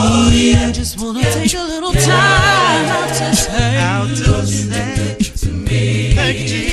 I just wanna take a little time out to say to me. Thank you, Jesus.